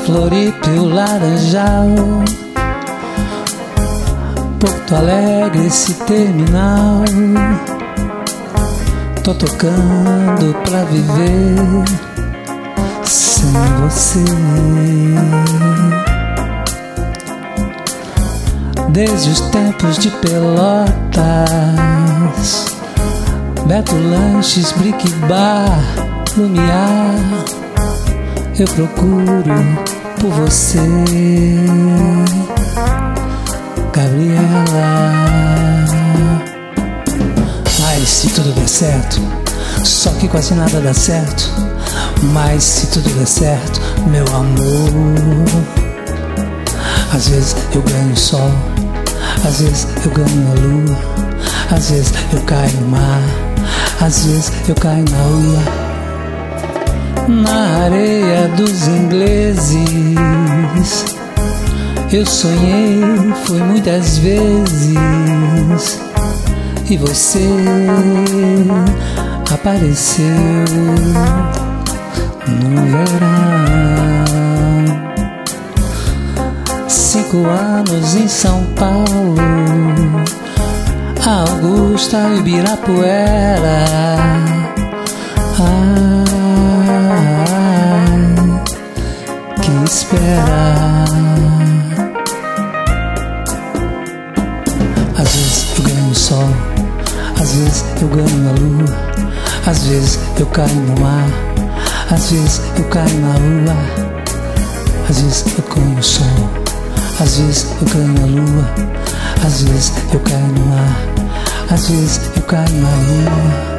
Floripa e o Laranjal, Porto Alegre, esse terminal. Tô tocando pra viver sem você. Desde os tempos de Pelotas, Beto Lanches, Brick Bar, Lumiar, eu procuro por você, Gabriela. Mas se tudo der certo, só que quase nada dá certo. Mas se tudo der certo, meu amor, às vezes eu ganho o sol, às vezes eu ganho a lua, às vezes eu caio no mar, às vezes eu caio na rua, na areia dos ingleses. Eu sonhei, foi muitas vezes, e você apareceu no verão. 5 anos em São Paulo, Augusta e Ibirapuera. Ai, que espera. Às vezes eu ganho o sol, às vezes eu ganho a lua, às vezes eu caio no mar, às vezes eu caio na lua, às vezes eu ganho o sol, às vezes eu ganho a lua, às vezes eu caio no mar, às vezes eu caio na lua.